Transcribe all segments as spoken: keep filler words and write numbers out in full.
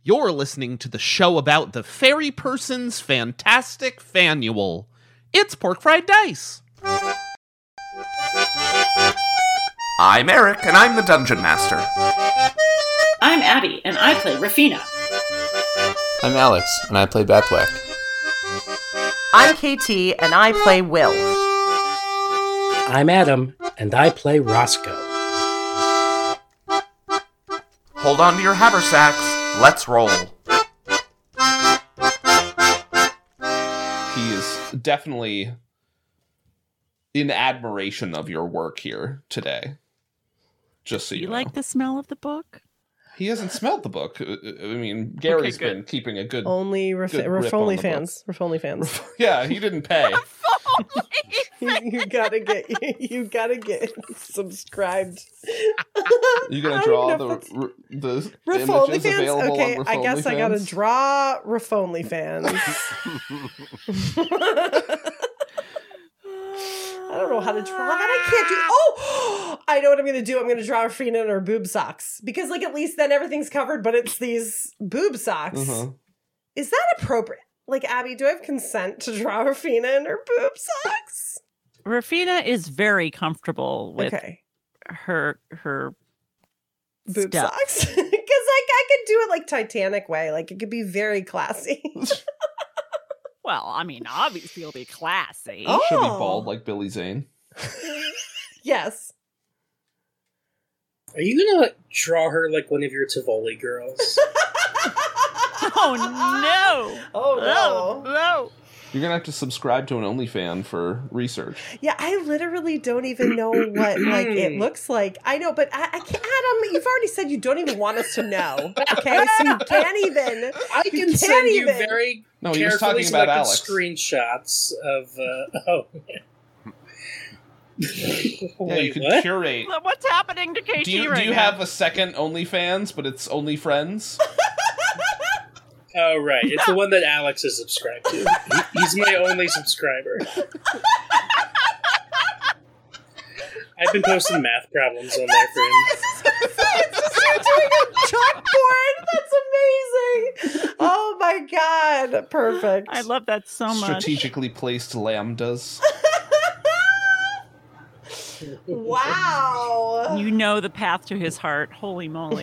You're listening to the show about the fairy person's fantastic fanual. It's Pork Fried Dice. I'm Eric, and I'm the Dungeon Master. I'm Abby, and I play Rafina. I'm Alex, and I play Bethwick. I'm K T, and I play Will. I'm Adam, and I play Roscoe. Hold on to your haversacks. Let's roll. He is definitely in admiration of your work here today. Just so you, you know. like the smell of the book? He hasn't smelled the book. I mean, Gary's okay, been keeping a good... Only Raf- good Raf- grip on only the fans. Raf- only fans. Yeah, he didn't pay. you, you gotta get you, you gotta get subscribed. You gonna I draw don't the even know the Raf images only fans? available Okay, on I guess I gotta OnlyFans? draw Raf only fans. I don't know how to draw that. I can't do. Oh, I know what I'm going to do. I'm going to draw Rafina in her boob socks because, like, at least then everything's covered. But it's these boob socks. Uh-huh. Is that appropriate? Like, Abby, do I have consent to draw Rafina in her boob socks? Rafina is very comfortable with Okay, her her boob stuff. socks because, like, I could do it like Titanic way. Like, it could be very classy. Well, I mean, obviously it'll be classy. Oh. She'll be bald like Billy Zane. Yes. Are you gonna draw her like one of your Tivoli girls? Oh no! Oh Oh no. no! You're gonna have to subscribe to an OnlyFan for research. Yeah, I literally don't even know what like it looks like. I know, but I, I can't. Adam, you've already said you don't even want us to know. Okay, so you can't even. I You can can't send you even. very No, he was carefully talking about selected Alex. screenshots of. Uh, oh, yeah. Yeah, Wait, you could what? curate. What's happening to K T Do you right do you now? have a second OnlyFans, but it's only friends? Oh, right. It's the one that Alex is subscribed to. He- He's my only subscriber. I've been posting math problems on there for him. It's just you doing a chalkboard. That's amazing. Oh my god, perfect. I love that so much. Strategically placed lambdas. Wow. You know the path to his heart. Holy moly!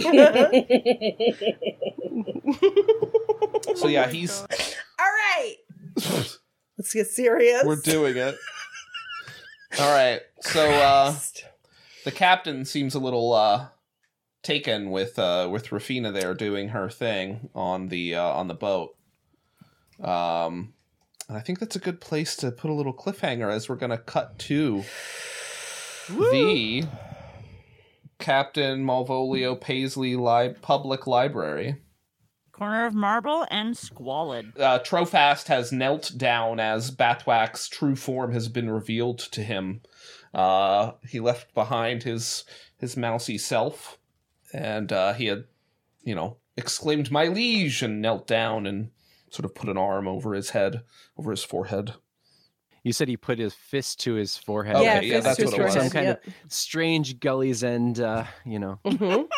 So yeah, he's. All right. Let's get serious. We're doing it. All right. So uh, the captain seems a little uh, taken with uh, with Rafina there doing her thing on the uh, on the boat. Um, and I think that's a good place to put a little cliffhanger as we're going to cut to the Captain Malvolio Paisley Li- Public Library. Corner of marble and squalid. Uh, Trofast has knelt down as Bathwack's true form has been revealed to him. Uh, he left behind his his mousy self, and uh, he had, you know, exclaimed, "My liege," and knelt down and sort of put an arm over his head, over his forehead. You said he put his fist to his forehead. Okay, yeah, yeah, fist that's to what his it was. Some forehead, kind of strange Gully's End, uh, you know, Mhm.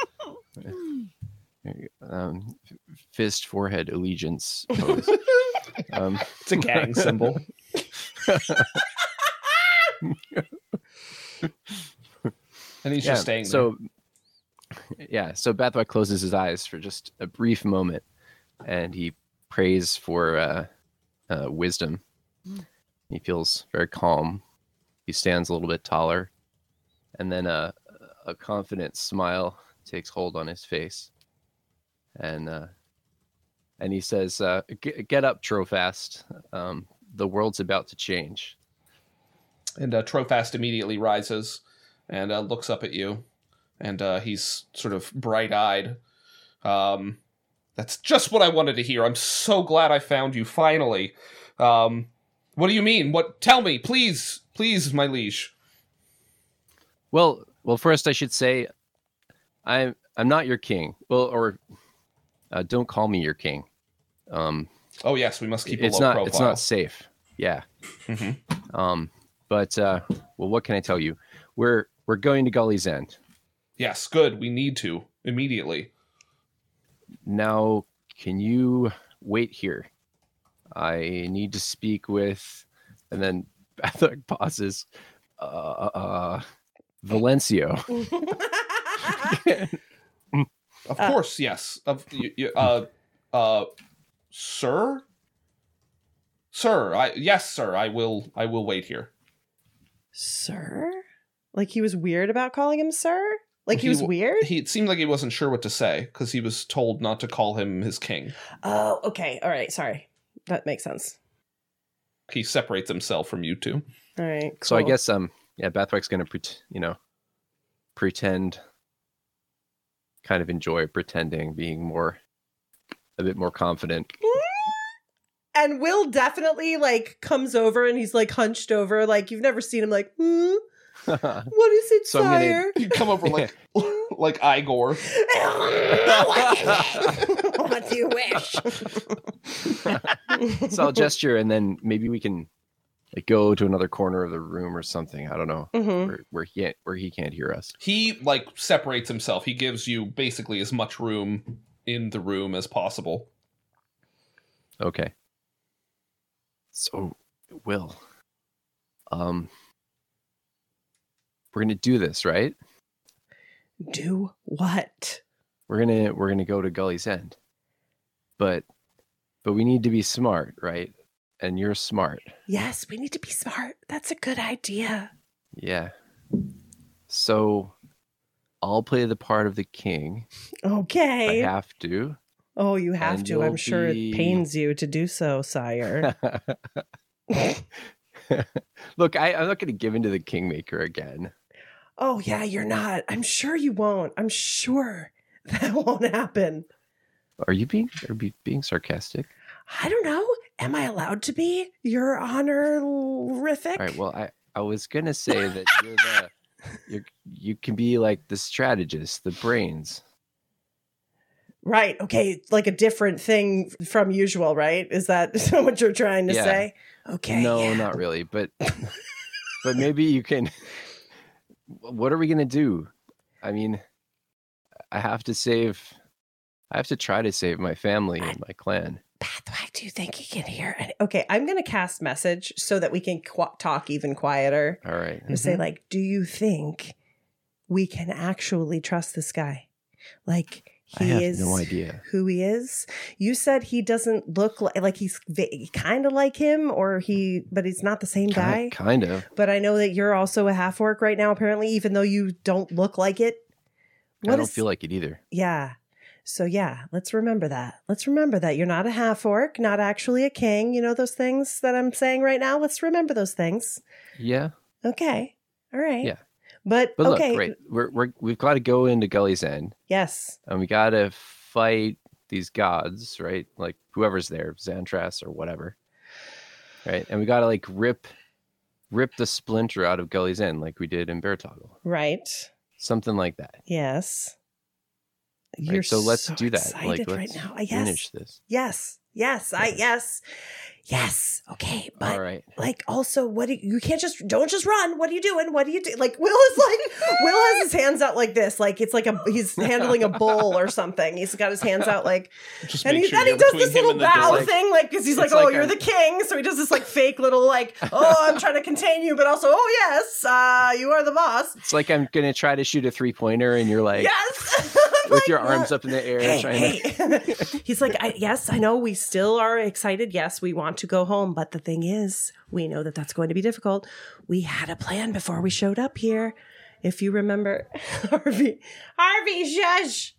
um, fist forehead allegiance pose. um, It's a gang symbol. And he's yeah, just staying there. so, yeah, so Bathwack closes his eyes for just a brief moment, and he prays for uh, uh, wisdom. He feels very calm. He stands a little bit taller, and then a, a confident smile takes hold on his face, and uh, and he says, uh, "Get get up, Trofast. Um, the world's about to change." And uh, Trofast immediately rises and uh, looks up at you. And uh, he's sort of bright-eyed. Um, that's just what I wanted to hear. I'm so glad I found you, finally. Um, what do you mean? What? Tell me, please. Please, my liege. Well, well, first I should say, I'm I'm not your king. Well, or uh, don't call me your king. Um, Oh, yes, we must keep a it's low not profile. it's not safe. Yeah. Mhm. Um, but uh, well, what can I tell you? We're we're going to Gully's End. Yes, good. We need to. Immediately. now, can you wait here? I need to speak with, and then Bathwick pauses. Uh, uh, Valencio. Of Uh, course, yes. Of y- y- uh, uh, sir, sir. I yes, sir. I will. I will wait here. Sir? Like he was weird about calling him sir? Like he, He was w- weird? He it seemed like he wasn't sure what to say because he was told not to call him his king. Oh, okay. All right. Sorry. That makes sense. He separates himself from you two. All right. So I cool. guess um yeah, Bathwick's gonna pre- you know pretend, kind of enjoy pretending, being more a bit more confident. And Will definitely like comes over and he's like hunched over, like you've never seen him like, hmm? What is it, So I'm gonna- sire? You come over like like Igor. What do you wish? So I'll gesture, and then maybe we can like go to another corner of the room or something. I don't know Mhm. where, where he can't, where he can't hear us. He like separates himself. He gives you basically as much room in the room as possible. Okay. So, Will, um, we're gonna do this, right? Do what? We're gonna we're gonna go to Gully's End, but but we need to be smart, right? And you're smart. Yes, we need to be smart. That's a good idea. Yeah. So I'll play the part of the king. Okay. I have to. Oh, you have And to. I'm you'll sure be- it pains you to do so, sire. Look, I, I'm not going to give in to the kingmaker again. Oh, yeah, you're not. I'm sure you won't. I'm sure that won't happen. Are you being are you being sarcastic? I don't know. Am I allowed to be? Your honorific? All right. Well, I, I was going to say that you're the you you can be like the strategist, the brains. Right. Okay. Like a different thing from usual, right? Is that what you're trying to Yeah. say? Okay. No, yeah. not really, but but maybe you can. What are we gonna do? I mean, I have to save. I have to try to save my family and my clan. Pathway, do you think he can hear? Any- okay, I'm going to cast message so that we can qu- talk even quieter. All right. And say, like, do you think we can actually trust this guy? Like, I he have is no idea. who he is. You said he doesn't look like, like he's kind of like him, or he, but he's not the same guy. Kind, kind of. But I know that you're also a half orc right now, apparently, even though you don't look like it. I don't is- feel like it either. Yeah. So yeah, let's remember that. Let's remember that you're not a half orc, not actually a king. You know those things that I'm saying right now? Let's remember those things. Yeah. Okay. All right. Yeah. But, But okay. look, right, we're we're we've got to go into Gully's End, Yes. and we got to fight these gods, right? Like whoever's there, Xantras or whatever, right? And we got to like rip rip the splinter out of Gully's End, like we did in Beartoggle, Right. something like that. Yes. Right? You're So let's so do that. excited Like right let's now. Yes. finish this. Yes. Yes. I yes. Yes. Okay. But All right. like also what do you, you can't just don't just run. What are you doing? What do you do? Like Will is like Will has his hands out like this. Like it's like a he's handling a bull or something. He's got his hands out like Just and make he, sure then he you're does between this him little and the bow door. thing, like because he's like, It's oh, like you're a- the king. So he does this like fake little like, oh, I'm trying to contain you, but also, oh yes, uh, you are the boss. It's like I'm gonna try to shoot a three pointer, and you're like Yes, with your arms up in the air, Hey, trying to. hey. He's like, I, yes, I know we still are excited. Yes, we want to go home, but the thing is, we know that that's going to be difficult. We had a plan before we showed up here. If you remember, Harvey, Harvey, shush.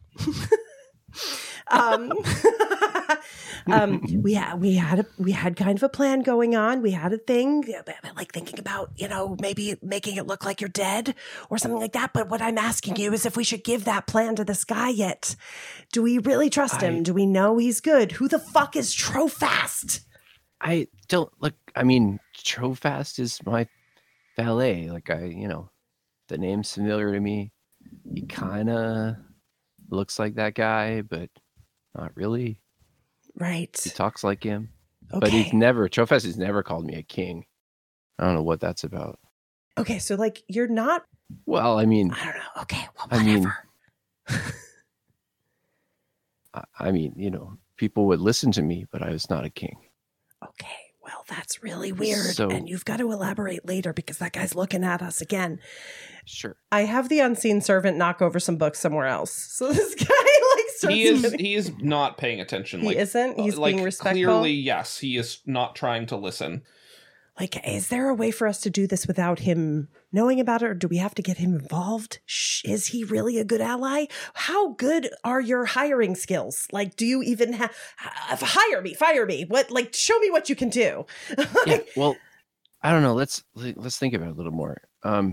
um, um, we had we had a, we had kind of a plan going on. We had a thing like thinking about, you know, maybe making it look like you're dead or something like that. But what I'm asking you is if we should give that plan to this guy yet. Do we really trust him? I- Do we know he's good? Who the fuck is Trofast? I don't look. I mean, Trofast is my valet. Like I, you know, the name's familiar to me. He kind of looks like that guy, but not really. Right. He talks like him, Okay. but he's never. Trofast has never called me a king. I don't know what that's about. Okay, so like you're not. Well, I mean, I don't know. Okay, well, I mean- whatever. I, I mean, you know, people would listen to me, but I was not a king. Okay, well, that's really weird. So- and you've got to elaborate later because that guy's looking at us again. Sure. I have the unseen servant knock over some books somewhere else. So this guy like starts He is moving. he is not paying attention. He like, isn't? He's like, being respectful? Clearly, yes, he is not trying to listen. Like, is there a way for us to do this without him knowing about it, or do we have to get him involved? Shh, is he really a good ally? How good are your hiring skills? Like, do you even have hire me, fire me? What? Like, show me what you can do. Yeah. Well, I don't know. Let's let's think about it a little more. Um,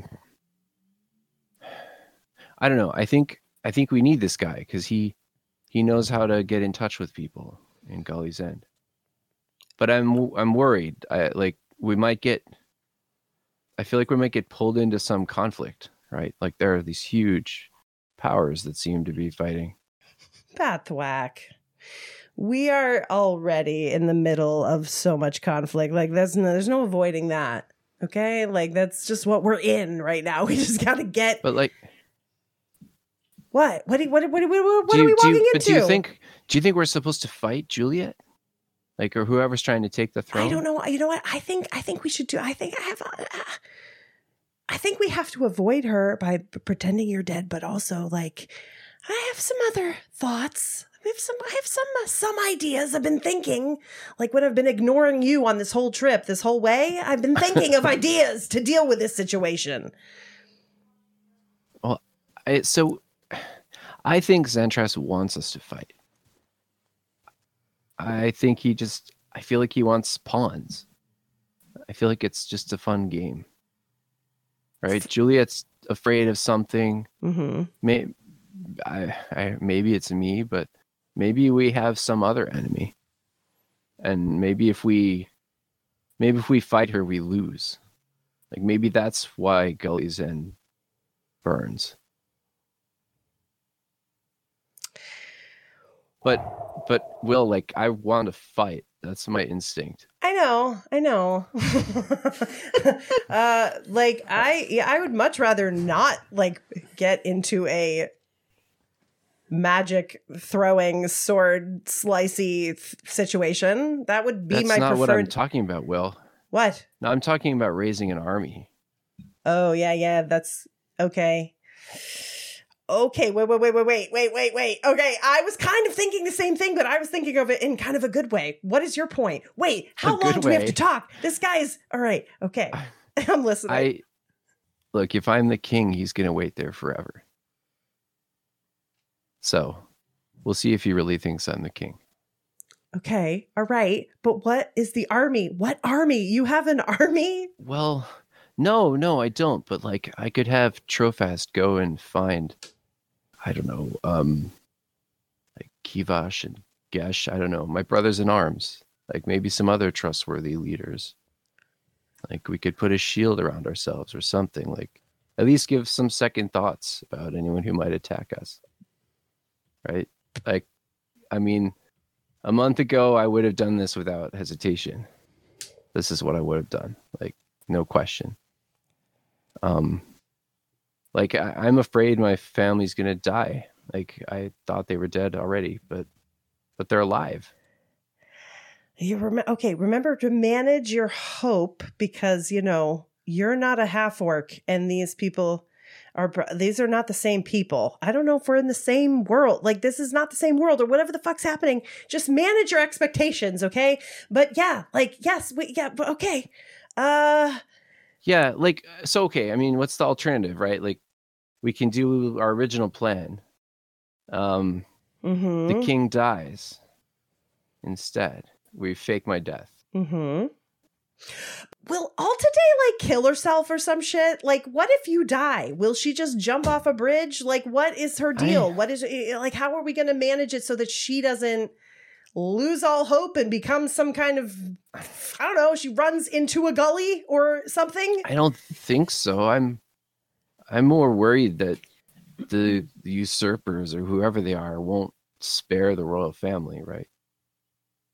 I don't know. I think I think we need this guy because he he knows how to get in touch with people in Gully's End. But I'm I'm worried. I like we might get. I feel like we might get pulled into some conflict, right? Like there are these huge powers that seem to be fighting. Pathwack. We are already in the middle of so much conflict. Like there's no, there's no avoiding that. Okay, like that's just what we're in right now. We just got to get. But like, what? What? Do, what? What? What, what do are you, we do walking you, into? But do you think? Do you think we're supposed to fight Juliet? Like, or whoever's trying to take the throne? I don't know. You know what? I think. I think we should do. I think I have. Uh, I think we have to avoid her by p- pretending you're dead, but also like, I have some other thoughts. I have some. I have some uh, some ideas. I've been thinking, like when I've been ignoring you on this whole trip, this whole way. I've been thinking of ideas to deal with this situation. Well, I, so I think Zentras wants us to fight. I think he just. I feel like he wants pawns. I feel like it's just a fun game. Right? Juliet's afraid of something. Mm-hmm. May, I, I, maybe it's me, but maybe we have some other enemy. And maybe if we maybe if we fight her, we lose. Like maybe that's why Gully's End burns. But but Will, like I want to fight. That's my instinct. I know, I know. uh, like I, yeah, I would much rather not like get into a magic throwing sword slicey th- situation. That would be That's my not preferred. what I'm talking about, Will. What? No, I'm talking about raising an army. Oh yeah, yeah. That's okay. Okay, wait, wait, wait, wait, wait, wait, wait, wait. Okay, I was kind of thinking the same thing, but I was thinking of it in kind of a good way. What is your point? Wait, how A long good do we have way. to talk? This guy's all right. Okay, I'm listening. I look, if I'm the king, he's gonna wait there forever. So we'll see if he really thinks I'm the king. Okay, all right. But what is the army? What army? You have an army? Well, no, no, I don't. But like, I could have Trofast go and find, I don't know, um, like Kivash and Gesh. I don't know, my brothers in arms. Like maybe some other trustworthy leaders. Like we could put a shield around ourselves or something. Like at least give some second thoughts about anyone who might attack us. Right? Like, I mean, a month ago I would have done this without hesitation. This is what I would have done. Like, no question. Um, like I, I'm afraid my family's gonna die. Like I thought they were dead already, but but they're alive. You rem- okay, remember to manage your hope because, you know, you're not a half orc and these people are, br- these are not the same people. I don't know if we're in the same world. Like, this is not the same world or whatever the fuck's happening. Just manage your expectations, okay? But yeah, like, yes, we, yeah, but okay. Uh, Yeah, like so. Okay, I mean, what's the alternative, right? Like, we can do our original plan. Um, mm-hmm, the king dies. Instead, we fake my death. mm-hmm. Will Altaday like kill herself or some shit? Like, what if you die? Will she just jump off a bridge? Like, what is her deal? I- What is like? How are we going to manage it so that she doesn't lose all hope and become some kind of, I don't know, she runs into a gully or something? I don't think so. I'm, I'm more worried that the, the usurpers or whoever they are won't spare the royal family, right?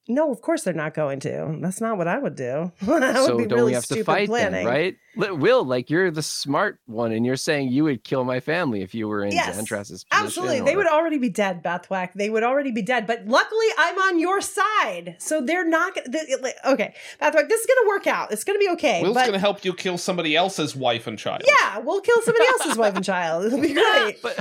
No, of course they're not going to. That's not what I would do. that So would be don't really we have to stupid fight planning. then, right? Li- Will, like you're the smart one, and you're saying you would kill my family if you were in Yes, Xantras's position. absolutely. They or- would already be dead, Bathwack. They would already be dead. But luckily, I'm on your side, so they're not going to. Okay, Bathwack, this is going to work out. It's going to be okay. Will's but going to help you kill somebody else's wife and child. yeah, we'll kill somebody else's wife and child. It'll be great. But,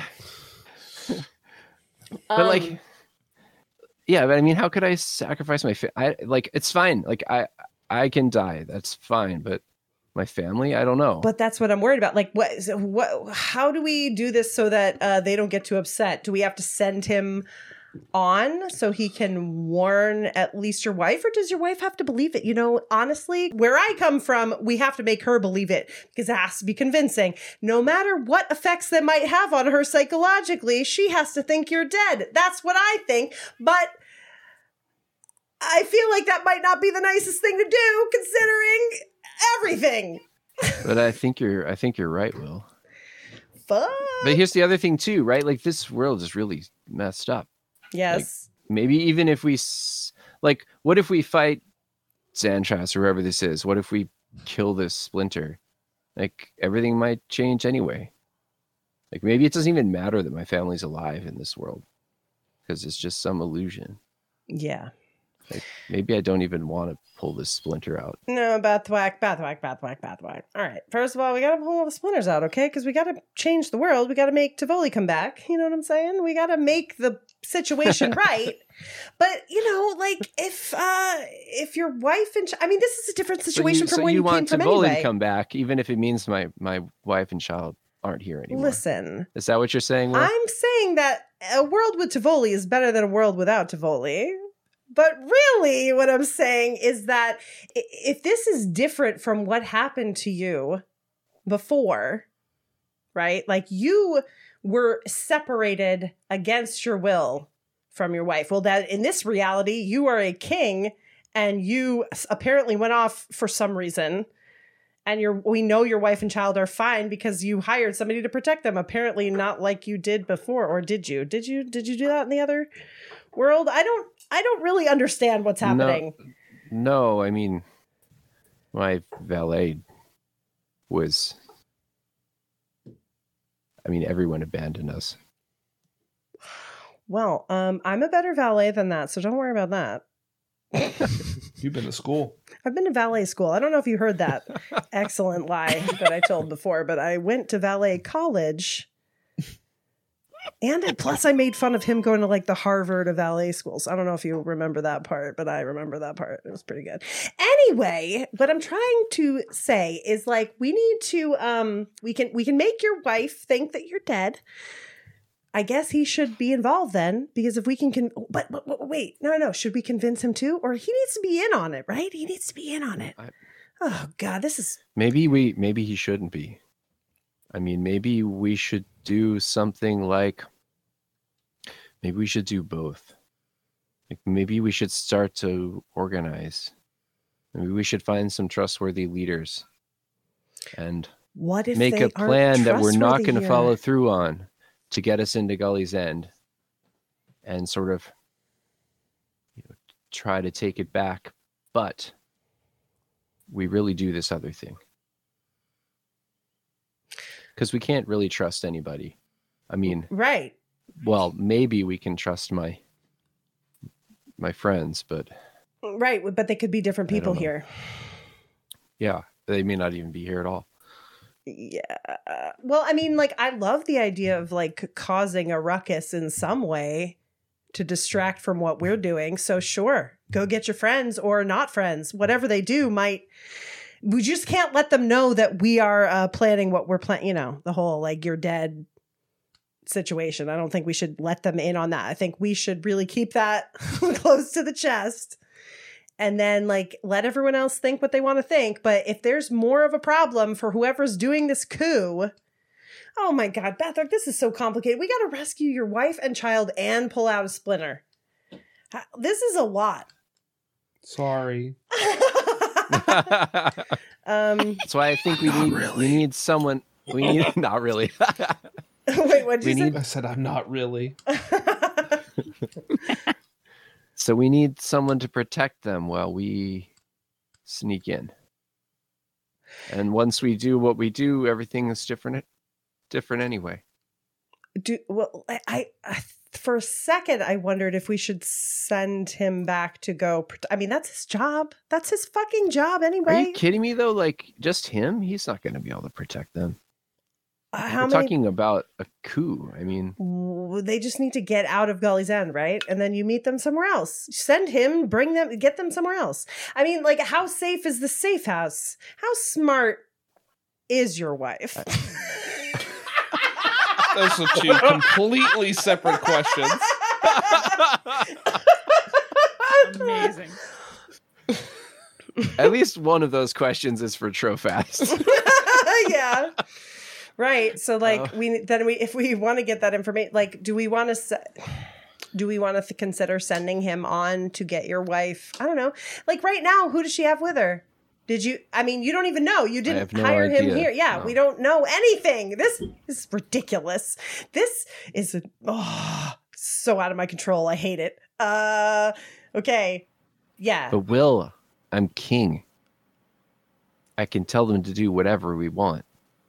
but like, Um, yeah, but I mean, how could I sacrifice my fa- I like it's fine. Like I I can die. That's fine, but my family, I don't know. But that's what I'm worried about. Like, what? So what? How do we do this so that uh, they don't get too upset? Do we have to send him on so he can warn at least your wife, or does your wife have to believe it? You know, honestly, where I come from, we have to make her believe it because it has to be convincing. No matter what effects that might have on her psychologically, she has to think you're dead. That's what I think. But I feel like that might not be the nicest thing to do, considering everything. But I think you're I think you're right, Will. Fuck. But here's the other thing too, right? Like this world is really messed up. Yes. Maybe even if we s- like, what if we fight Xantras or whoever this is? What if we kill this Splinter? Like everything might change anyway. Like maybe it doesn't even matter that my family's alive in this world because it's just some illusion. Yeah. Like maybe I don't even want to pull this Splinter out. No, Bathwack, Bathwack, Bathwack, Bathwack. All right. First of all, we got to pull all the splinters out, okay? Because we got to change the world. We got to make Tivoli come back. You know what I'm saying? We got to make the situation right. But, you know, like if uh if your wife and... Ch- I mean, this is a different situation so you, from so where you you came want from Tivoli anyway. to come back, even if it means my, my wife and child aren't here anymore. Listen, Is that what you're saying, Will? I'm saying that a world with Tivoli is better than a world without Tivoli. But really, what I'm saying is that i- if this is different from what happened to you before, right? Like you were separated against your will from your wife. Well, that in this reality, you are a king and you s- apparently went off for some reason. And your we know your wife and child are fine because you hired somebody to protect them. Apparently not like you did before. Or did you? Did you did you do that in the other world? I don't I don't really understand what's happening. No, no, I mean, my valet was. I mean, everyone abandoned us. Well, um, I'm a better valet than that, so don't worry about that. You've been to school. I've been to valet school. I don't know if you heard that excellent lie that I told before, but I went to valet college. And I- plus, I made fun of him going to like the Harvard of valet schools. I don't know if you remember that part, but I remember that part. It was pretty good. Anyway, what I'm trying to say is like we need to um we can we can make your wife think that you're dead. I guess he should be involved then, because if we can, con- but, but, but wait, no, no, should we convince him too, or he needs to be in on it, right? He needs to be in on it. I- Oh God, this is Maybe we, maybe he shouldn't be. I mean, maybe we should do something like. Maybe we should do both. Like maybe we should start to organize. Maybe we should find some trustworthy leaders, and what if make they a aren't plan that we're not trustworthy going to here? follow through on to get us into Gully's End, and sort of, you know, try to take it back, but we really do this other thing because we can't really trust anybody. I mean, Right. well, maybe we can trust my my friends, but Right, but they could be different I don't people know. here. yeah, they may not even be here at all. Yeah. Well, I mean, like, I love the idea of like causing a ruckus in some way to distract from what we're doing. So, sure, go get your friends or not friends. Whatever they do might. We just can't let them know that we are uh, planning what we're planning. You know, the whole like you're dead situation. I don't think we should let them in on that. I think we should really keep that close to the chest. And then, like, let everyone else think what they want to think. But if there's more of a problem for whoever's doing this coup, oh my God, Bathrock, this is so complicated. We got to rescue your wife and child and pull out a splinter. This is a lot. Sorry. um, That's why I think we need we need someone. We need not really. wait, what'd you We say? need- I said I'm not really. So we need someone to protect them while we sneak in. And once we do what we do, everything is different different anyway. Do well I, I for a second I wondered if we should send him back to go prote- I mean, that's his job. That's his fucking job anyway. Are you kidding me though? Like just him? He's not going to be able to protect them. Uh, how We're many talking about a coup. I mean, they just need to get out of Gully's End, right? And then you meet them somewhere else. Send him, bring them, get them somewhere else. I mean, like, how safe is the safe house? How smart is your wife? Those are two completely separate questions. Amazing. at least one of those questions is for Trofast. Yeah. Right. So like Uh, we then we if we want to get that information, like do we want to se- do we want to th- consider sending him on to get your wife? I don't know. Like right now, who does she have with her? Did you? I mean, you don't even know. You didn't have no hire him idea. here. Yeah, No. we don't know anything. This is ridiculous. This is a, oh, so out of my control. I hate it. Uh, okay. Yeah. But Will, I'm king. I can tell them to do whatever we want.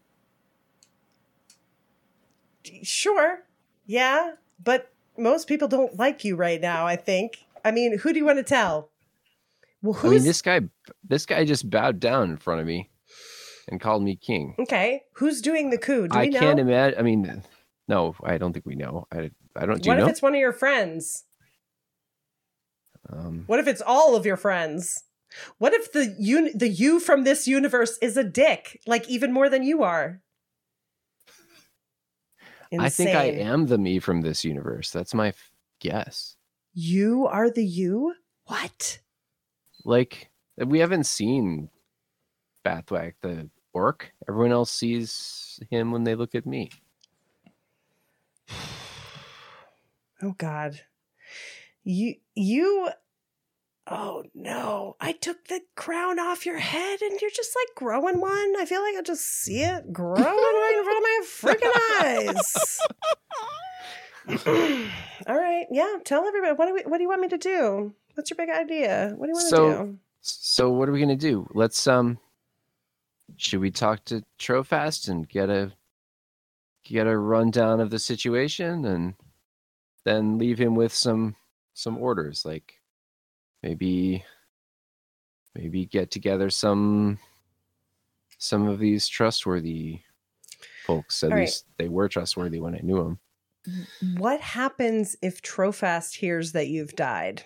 Sure. Yeah. But most people don't like you right now, I think. I mean, who do you want to tell? Well, I who's mean, this guy, this guy just bowed down in front of me and called me king. okay? Who's doing the coup? Do we I know? can't imagine. I mean, no, I don't think we know. I, I don't. Do What you if know? it's one of your friends? Um, What if it's all of your friends? What if the un- the you from this universe is a dick, like even more than you are? I think I Insane. am the me from this universe. That's my f- guess. You are the you? What? Like, we haven't seen Bathwack the orc. Everyone else sees him when they look at me. Oh God. You you oh no. I took the crown off your head and you're just like growing one. I feel like I just see it growing right in front of my freaking eyes. All right. Yeah. Tell everybody. What do we what do you want me to do? What's your big idea? What do you want to So- do? So what are we gonna do? Let's um. Should we talk to Trofast and get a get a rundown of the situation and then leave him with some some orders, like maybe maybe get together some some of these trustworthy folks. At All right. least they were trustworthy when I knew them. What happens if Trofast hears that you've died?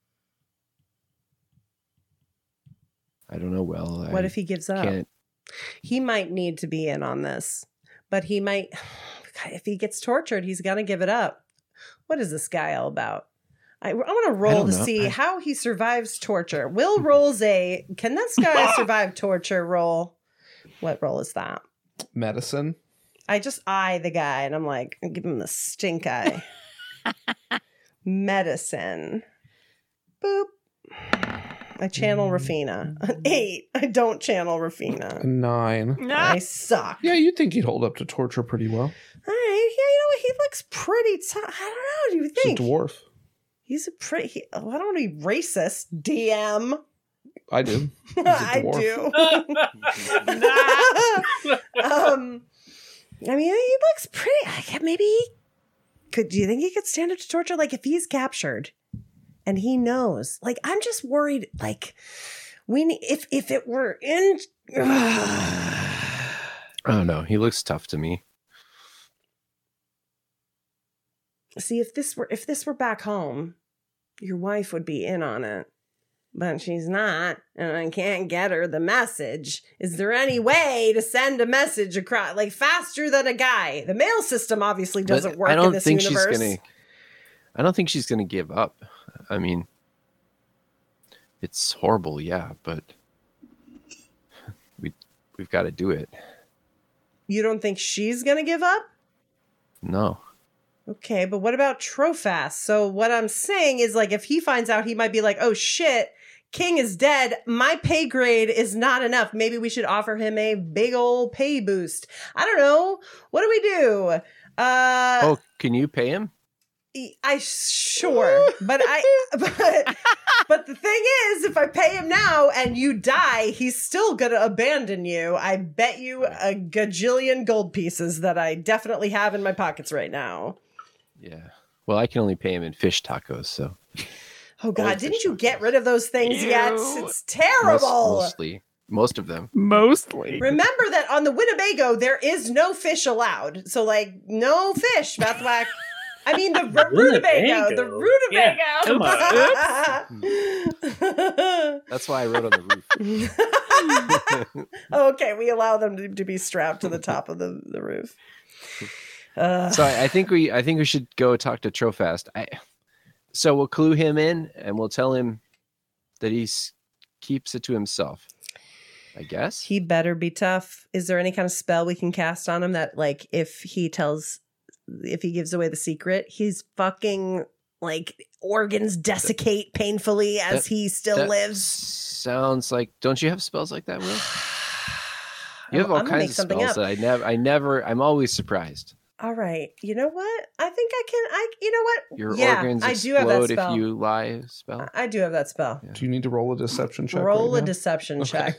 I don't know. Well, What I if he gives up? can't. He might need to be in on this, but he might, if he gets tortured, he's going to give it up. What is this guy all about? I, I want to roll don't to know. see I- how he survives torture. Will rolls a, can this guy survive torture roll? What roll is that? Medicine. I just eye the guy and I'm like, give him the stink eye. Medicine. Boop. I channel Rafina. An eight. I don't channel A Rafina. nine. I suck. Yeah, you'd think he'd hold up to torture pretty well. All right. Yeah, you know what? He looks pretty tough. I don't know. Do you He's think? a dwarf. He's a pretty. He, oh, I don't want to be racist, D M. I do. He's a I dwarf. do. um, I mean, he looks pretty. I guess maybe he could. Do you think he could stand up to torture? Like, if he's captured and he knows, like, I'm just worried. Like, we need if if it were in. I don't know. He looks tough to me. See, if this were if this were back home, your wife would be in on it. But she's not, and I can't get her the message. Is there any way to send a message across, like faster than a guy? The mail system obviously doesn't But work I don't in this think universe. she's gonna. I don't think she's gonna give up. I mean, it's horrible, yeah, but we we've got to do it. You don't think she's gonna give up? No, Okay, but what about Trofast? So what I'm saying is, like, if he finds out, he might be like, "Oh shit, King is dead. My pay grade is not enough. Maybe we should offer him a big old pay boost." I don't know. What do we do? Uh, oh, can you pay him? I sure, but I but but the thing is, if I pay him now and you die, he's still gonna abandon you. I bet you a gajillion gold pieces that I definitely have in my pockets right now. Yeah. Well, I can only pay him in fish tacos, so. Oh God, Old didn't fish you tacos. get rid of those things yet? Ew. It's terrible. Most, mostly. Most of them. Mostly. Remember that on the Winnebago, there is no fish allowed. So, like, no fish, Bethwack. I mean, the r- Rutabago. The Yeah, Rutabago. That's why I wrote on the roof. Okay, we allow them to, to be strapped to the top of the, the roof. Uh, So I, I think we I think we should go talk to Trofast. I so we'll clue him in and we'll tell him that he keeps it to himself. I guess. he better be tough. Is there any kind of spell we can cast on him that, like, if he tells, if he gives away the secret, he's fucking, like, organs desiccate painfully as That- he still That lives? Sounds like. Don't you have spells like that, Will? You have I'm all gonna make kinds of something spells up. that I never. I never. I'm always surprised. All right. You know what? I think I can. I. You know what? Your yeah, organs I do have that explode spell. if you lie. Spell. I do have that spell. Do you need to roll a deception check? Roll right a now? deception check.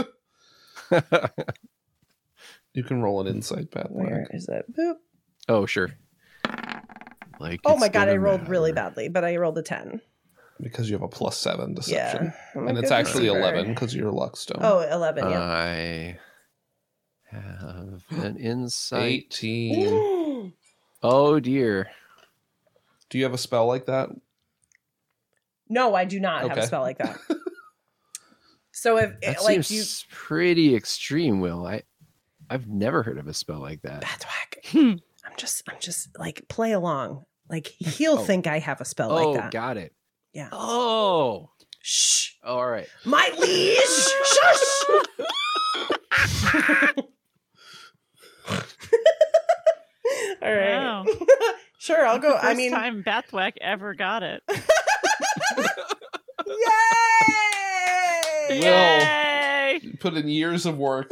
You can roll an insight, Pat. Where is it? Boop. Oh sure. Like. Oh it's my god! I gonna rolled really matter. badly, but I rolled a ten. Because you have a plus seven deception. Yeah. I'm a And it's good actually receiver. eleven because you're Luckstone. Oh, eleven. Yeah. I have an insight. eighteen. Oh dear. Do you have a spell like that? No, I do not have Okay. a spell like that. So if That like seems you, pretty extreme, Will. I I've never heard of a spell like that. Bathwack, Hmm. I'm just, I'm just like play along. Like he'll Oh. think I have a spell Oh, like that. got it. Yeah. Oh. Shh, All right. my liege. Shush. All right. Wow. Sure, I'll go. First I mean, time Bathwack ever got it. yay! Yay! You put in years of work.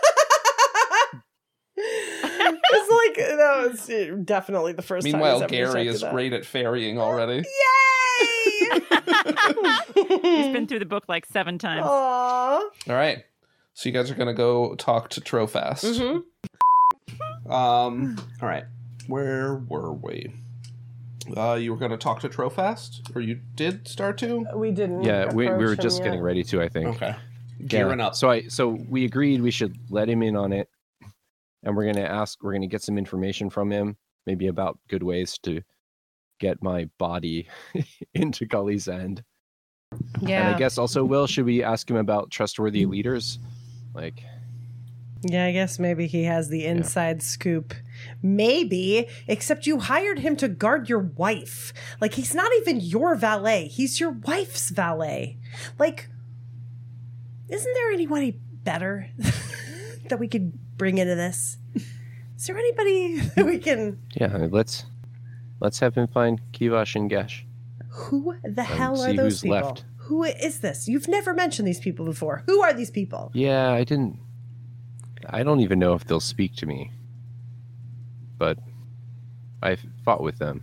It's like that was definitely the first Meanwhile, time. he's ever Gary detected is that. great at ferrying already. Yay! He's been through the book like seven times. Aww. All right. So you guys are going to go talk to Trofast. Mm-hmm. Um. All right. Where were we? Uh, you were going to talk to Trofast? Or you did start to? We didn't. Yeah, we, we approach were him just yet. getting ready to, I think. Okay. Yeah. Gearing up. So I so we agreed we should let him in on it, and we're gonna ask. We're gonna get some information from him, maybe about good ways to get my body into Gully's End. Yeah. And I guess also, Will, should we ask him about trustworthy leaders? Like, Yeah, I guess maybe he has the inside scoop. Maybe, except you hired him to guard your wife. Like, he's not even your valet. He's your wife's valet. Like, isn't there anybody better that we could bring into this? Is there anybody that we can... yeah, let's let's have him find Kivash and Gesh. Who the hell are see those who's people? left. Who is this? You've never mentioned these people before. Who are these people? Yeah, I didn't. I don't even know if they'll speak to me. But I fought with them.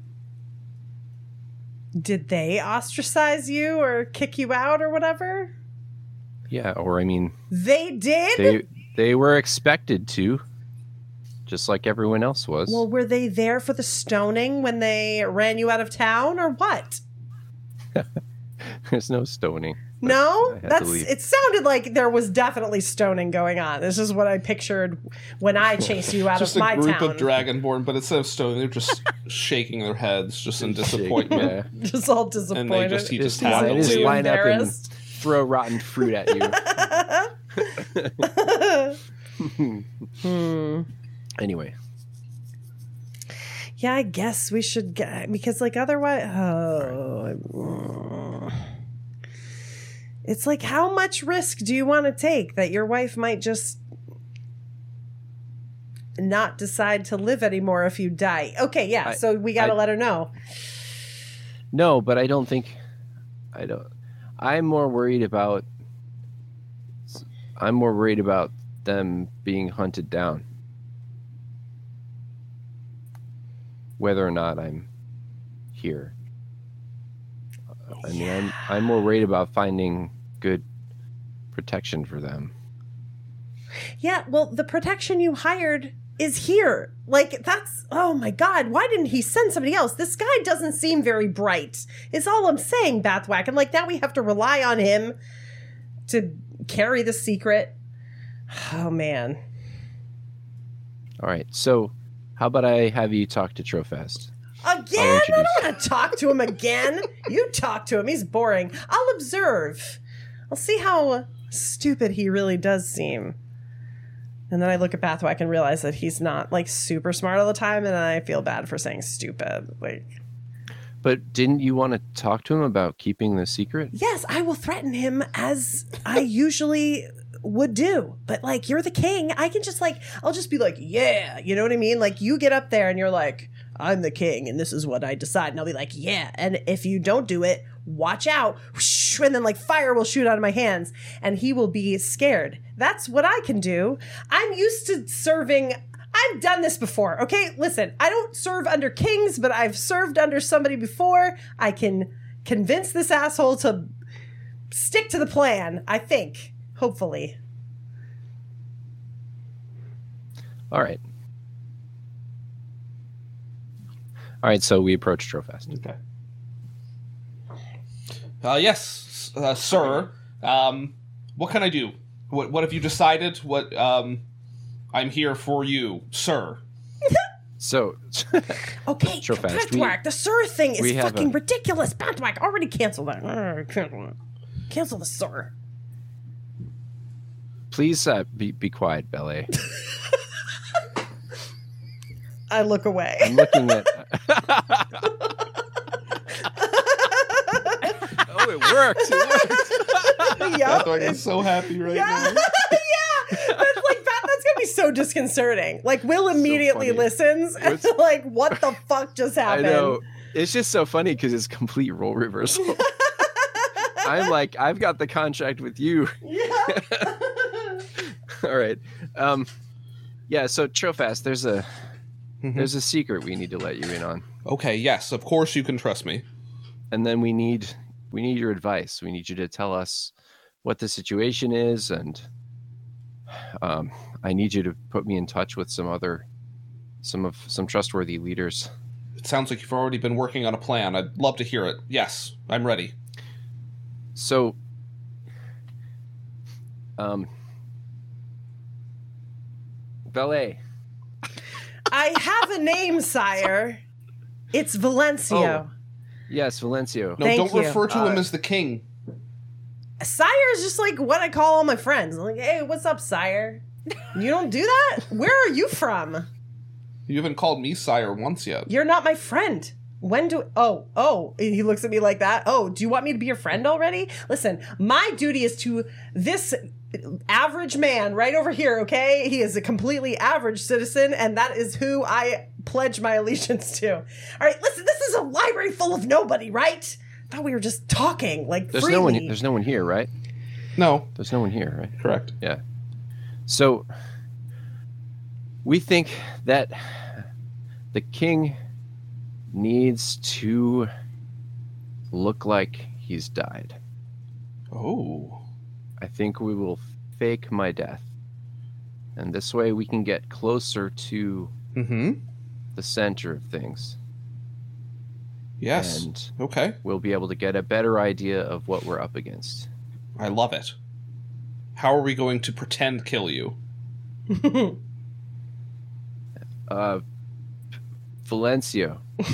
Did they ostracize you or kick you out or whatever? Yeah, or I mean, They did? they they were expected to, just like everyone else was. Well, were they there for the stoning when they ran you out of town or what? There's no stoning. No? I had to That's leave. it sounded like there was definitely stoning going on. This is what I pictured when I chased you out Just of a my group town. of Dragonborn, but instead of stone, they're just shaking their heads, just in disappointment. Yeah. Just all disappointed. And they just he just, Just had line, to just leave. line up and Embarrassed. throw rotten fruit at you. hmm. Anyway, Yeah, I guess we should get because like otherwise oh it's like how much risk do you want to take that your wife might just not decide to live anymore if you die? Okay, yeah, I- so we got to I- let her know. no, but I don't think I don't. I'm more worried about. I'm more worried about them being hunted down. Whether or not I'm here. I mean, I'm I'm more worried about finding good protection for them. Yeah, well, the protection you hired is here. Like, that's, oh my God, why didn't he send somebody else? This guy doesn't seem very bright. It's all I'm saying, Bathwack. And like, now we have to rely on him to carry the secret. Oh, man. All right, so how about I have you talk to Trofast? Again? I don't want to talk to him again. You talk to him. He's boring. I'll observe. I'll see how stupid he really does seem. And then I look at Bathwack and realize that he's not, like, super smart all the time, and I feel bad for saying stupid. Like, but didn't you want to talk to him about keeping the secret? yes, I will threaten him as I usually would do. But, like, you're the king. I can just, like, I'll just be like, yeah, you know what I mean? Like, you get up there and you're like, I'm the king, and this is what I decide. And I'll be like, yeah. And if you don't do it, watch out. And then, like, fire will shoot out of my hands, and he will be scared. That's what I can do. I'm used to serving. I've done this before, okay? Listen, I don't serve under kings, but I've served under somebody before. I can convince this asshole to stick to the plan, I think. Hopefully. All right. All right, so we approach Trofast. Okay. Uh, yes, uh, sir. Um, what can I do? What What have you decided? What um, I'm here for you, sir. So, okay, Trofast, Bathwack, we- the sir thing is we have fucking a- ridiculous. Bathwack, already cancel that. Uh, cancel, cancel the sir. please uh, be be quiet, Ballet. I look away. I'm looking at. Oh, it works! It works. Yup. Bathwack is so happy right Yeah, now. yeah. That's like that, that's gonna be so disconcerting. Like, Will immediately funny. listens and What's- like, what the fuck just I happened? know. It's just so funny because it's complete role reversal. I'm like, I've got the contract with you. Yeah. All right. Um, yeah. So Trofast, there's a Mhm. there's a secret we need to let you in on, Okay, yes, of course you can trust me. and then we need we need your advice. We need you to tell us what the situation is, and um, I need you to put me in touch with some other some of some trustworthy leaders. It sounds like you've already been working on a plan. I'd love to hear it. Yes, I'm ready. So, um, Ballet. I have a name, sire. It's Valencio. Oh. Yes, Valencio. No, Thank don't you. refer to him Uh, as the king. Sire is just like what I call all my friends. I'm like, hey, what's up, sire? You don't do that? Where are you from? You haven't called me sire once yet. You're not my friend. When do oh oh he looks at me like that. Oh, do you want me to be your friend already? Listen, my duty is to this average man right over here, okay? He is a completely average citizen, and that is who I pledge my allegiance to. All right, listen, this is a library full of nobody, right? I thought we were just talking like There's freely. no one. There's no one here, right? No, There's no one here, right? correct. Yeah. So we think that the king needs to look like he's died. Oh. I think we will fake my death. And this way we can get closer to Mm-hmm. the center of things. Yes. And Okay. we'll be able to get a better idea of what we're up against. I love it. How are we going to pretend kill you? Uh, Valencio.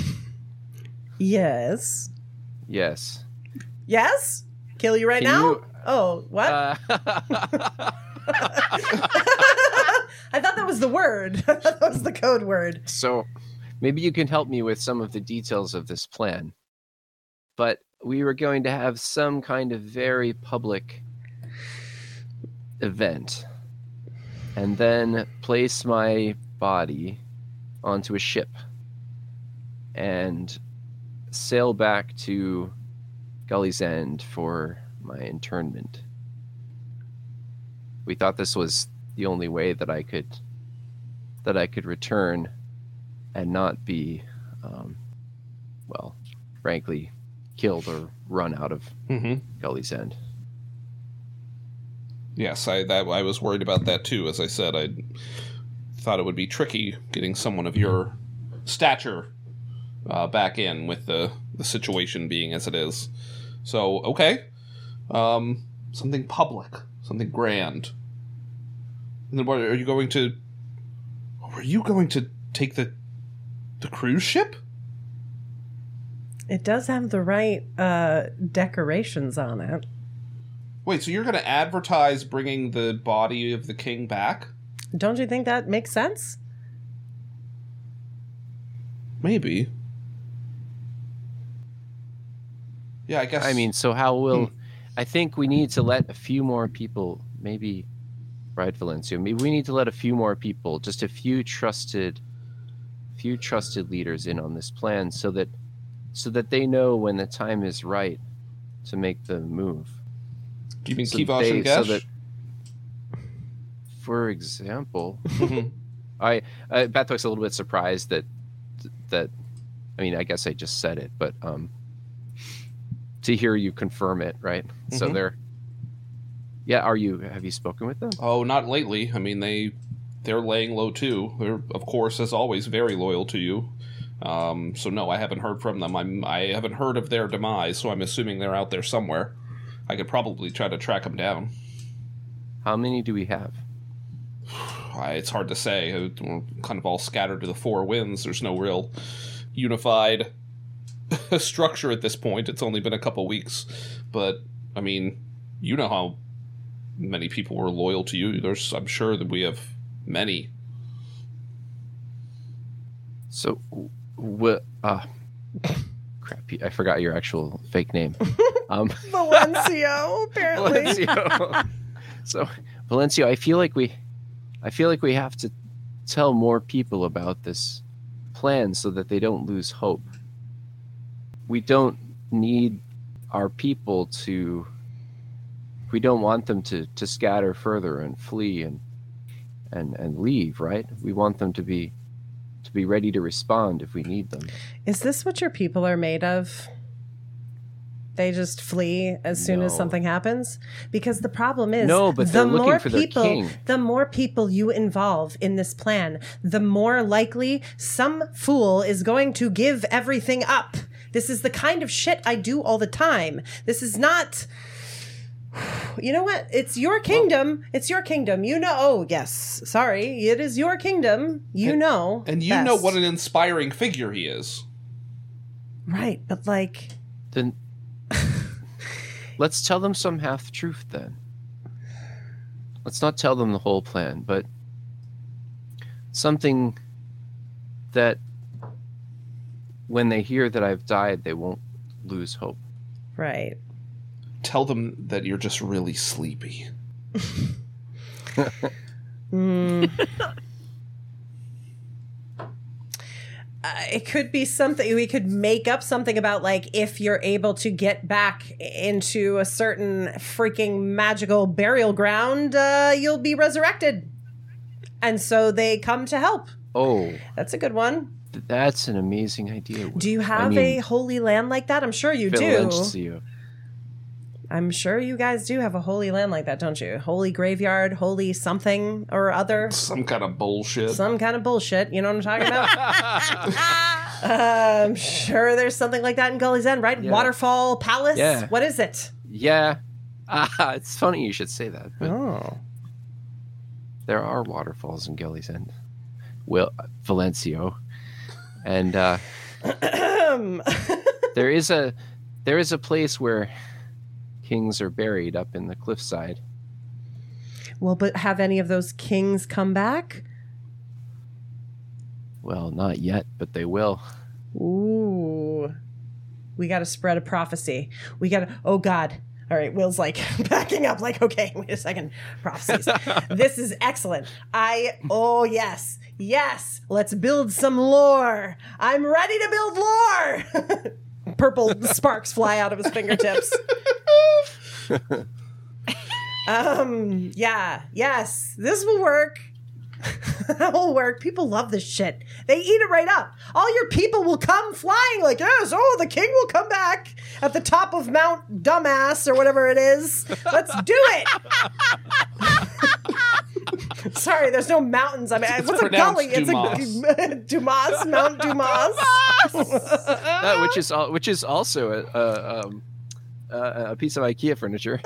Yes. Yes. Yes? Kill you right Can now? you- Oh, what? Uh, I thought that was the word. I thought that was the code word. so maybe you can help me with some of the details of this plan. But we were going to have some kind of very public event and then place my body onto a ship and sail back to Gully's End for my internment. We thought this was the only way that I could that I could return and not be um, well, frankly, killed or run out of Mm-hmm. Gully's End. Yes, I that I was worried about that too. As I said, I thought it would be tricky getting someone of your stature uh, back in with the the situation being as it is. So okay, um, something public, something grand. And then what are you going to? Are you going to take the the cruise ship? It does have the right uh, decorations on it. Wait, so you're going to advertise bringing the body of the king back? Don't you think that makes sense? Maybe. Yeah, I guess. I mean, so how will... Hmm. I think we need to let a few more people, maybe, right, Valencio? Maybe we need to let a few more people, just a few trusted, few trusted leaders in on this plan, so that, so that they know when the time is right to make the move. Do you mean So Kivosh they- and so Gesh? that- For example, Mhm. I uh, Bethwick's a little bit surprised that that. I mean, I guess I just said it, but um, to hear you confirm it, right? So Mhm. they're. Yeah, are you? Have you spoken with them? Oh, not lately. I mean, they they're laying low too. They're, of course, as always, very loyal to you. Um, so no, I haven't heard from them. I'm I haven't heard of their demise, so I'm assuming they're out there somewhere. I could probably try to track them down. How many do we have? I, it's hard to say. We're kind of all scattered to the four winds. There's no real unified structure at this point. It's only been a couple weeks, but I mean, you know how many people were loyal to you. There's, I'm sure that we have many. So, what? Uh, crap! I forgot your actual fake name. Um, Valencio, apparently. Valencio. So, Valencio, I feel like we, I feel like we have to tell more people about this plan so that they don't lose hope. We don't need our people to. We don't want them to, to scatter further and flee and and and leave, right? We want them to be to be ready to respond if we need them. Is this what your people are made of? They just flee as soon as No. something happens? Because the problem is, No, but the they're looking more for their people, king. the more people you involve in this plan, the more likely some fool is going to give everything up. This is the kind of shit I do all the time. This is not. You know what? It's your kingdom. It's your kingdom. You know. Oh, yes. Sorry. It is your kingdom. You And- know. And you best. know what an inspiring figure he is. Right. But like. Then let's tell them some half truth then. Let's not tell them the whole plan, but something that when they hear that I've died, they won't lose hope. Right. Tell them that you're just really sleepy. Mm. Uh, it could be something we could make up something about, like, if you're able to get back into a certain freaking magical burial ground, uh, you'll be resurrected. And so they come to help. Oh, That's a good one. th- that's an amazing idea. Do you have I mean, a holy land like that? I'm sure you do. Valencio. I'm sure you guys do have a holy land like that, don't you? Holy graveyard, holy something or other. Some kind of bullshit. Some kind of bullshit. You know what I'm talking about? uh, I'm sure there's something like that in Gully's End, right? Yeah. Waterfall Palace? Yeah. What is it? Yeah. Ah, it's funny you should say that, but Oh. there are waterfalls in Gully's End. Well, Valencio. And uh, there is a there is a place where kings are buried up in the cliffside. Well, but have any of those kings come back? Well, not yet, but they will. Ooh. We got to spread a prophecy. We got to, oh God. All right, Will's like backing up, like, okay, wait a second. Prophecies. This is excellent. I, oh, yes, yes, let's build some lore. I'm ready to build lore. Purple sparks fly out of his fingertips. um, yeah, yes, this will work. That'll work. People love this shit. They eat it right up. All your people will come flying like, yes, oh, the king will come back at the top of Mount Dumbass or whatever it is. Let's do it. Sorry, there's no mountains. I mean, It's what's a gully? pronounced It's a Dumas, Mount Dumas. No, which is al- which is also a a, um, a, a piece of IKEA furniture.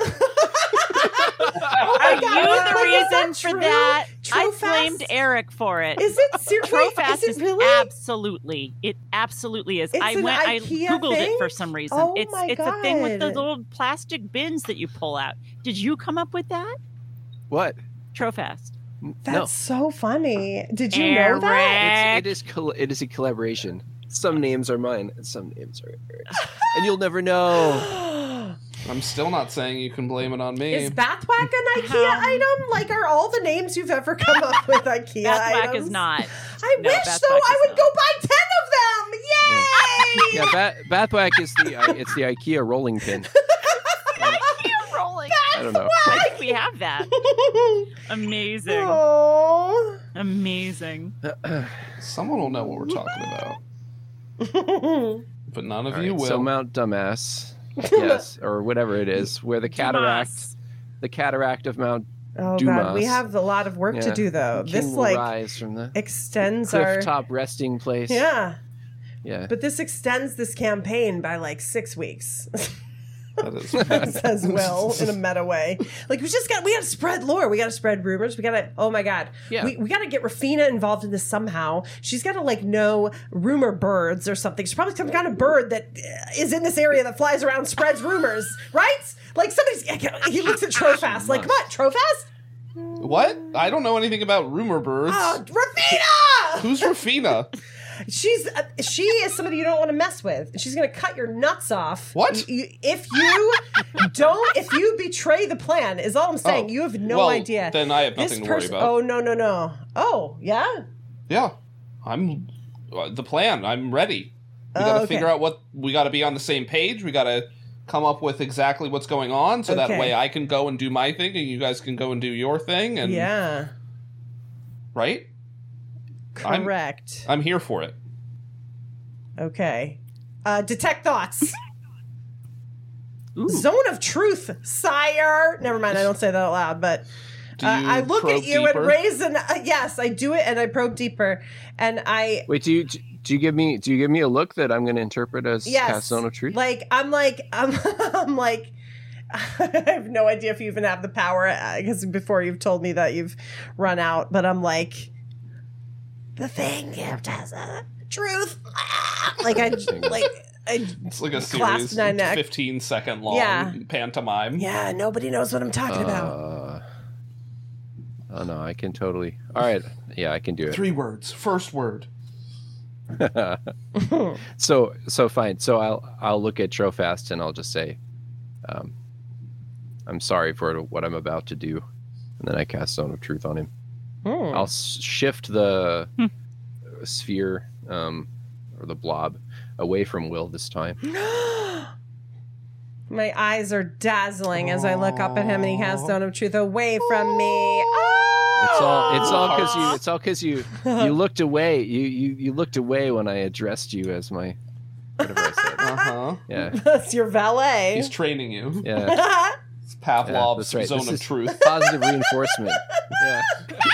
Oh my Are God, you wait, the wait, is reason that for true? that? I Trofast? blamed Eric for it. Is it seriously? Trofast Is is it really? absolutely. It absolutely is. It's I an went. I IKEA googled thing? it for some reason. Oh it's my it's a thing with the God. little plastic bins that you pull out. Did you come up with that? What? Trofast. That's so funny. Did you Eric. know that? It's, it is col- it is a collaboration. Some names are mine, and some names are Eric's. And you'll never know. I'm still not saying you can blame it on me. Is Bathwack an IKEA How- item? Like, are all the names you've ever come up with IKEA Bathwack items? is not. I No, wish, Bathwack though. I is would not. go buy ten of them. Yay! Yeah, ba- Bathwack is the I- it's the IKEA rolling pin. You're rolling. I don't know. I think we have that. Amazing. Oh. Amazing. Someone will know what we're talking about, but none of All you right, will. so Mount Dumbass, yes, or whatever it is, where the cataract, Dumas. the cataract of Mount Oh, Dumas. God. We have a lot of work to Yeah. do, though. King This, will like, rise from the extends our... cliff top resting place. Yeah. yeah. But this extends this campaign by, like, six weeks. That is Says Will in a meta way. Like, we just got, we got to spread lore. We got to spread rumors. We got to, oh my God. Yeah. We, we got to get Rafina involved in this somehow. She's got to, like, know rumor birds or something. She's probably some kind of bird that is in this area that flies around, spreads rumors, right? Like, somebody's, he looks at Trofast, like, what, Trofast? What? I don't know anything about rumor birds. Oh, Rafina! Who's Rafina? She's uh, she is somebody you don't want to mess with. She's gonna cut your nuts off. What? You- you- if you don't, if you betray the plan, is all I'm saying. Oh, You have no well, idea. then I have This nothing to worry person- about. Oh no no no. Oh yeah. Yeah, I'm uh, the plan. I'm ready. We Oh, got to okay. figure out what we got to be on the same page. We got to come up with exactly what's going on, so that Okay. way I can go and do my thing, and you guys can go and do your thing. And Yeah. right, I'm- Correct. I'm here for it. Okay. Uh, detect thoughts. Ooh. Zone of truth, sire. Never mind. I don't say that out loud, but. Do Uh, you I look probe at you deeper? and raise an uh, yes. I do it and I probe deeper, and I Wait, do you do you give me do you give me a look that I'm going to interpret as yes, cast zone of truth? Like I'm like I'm I'm like I have no idea if you even have the power because before you've told me that you've run out, but I'm like the thing gives us a truth. Like I like I It's like a clasp series, my neck. fifteen second long Yeah. pantomime. Yeah, nobody knows what I'm talking about. Uh, oh no, I can totally. All right, yeah, I can do it. Three words. First word. so so fine. So I'll I'll look at Trofast and I'll just say, um, I'm sorry for what I'm about to do, and then I cast Zone of Truth on him. Hmm. I'll s- shift the sphere um, or the blob away from Will this time. My eyes are dazzling as I look up at him, and he has Zone of Truth away from me. Oh! It's all it's all because you it's all because you you looked away. You, you you looked away when I addressed you as my whatever I said. Uh huh. Yeah, That's your valet. He's traiing you. yeah. It's Yeah, Pavlov's that's right. zone This of is truth. Positive reinforcement. Yeah.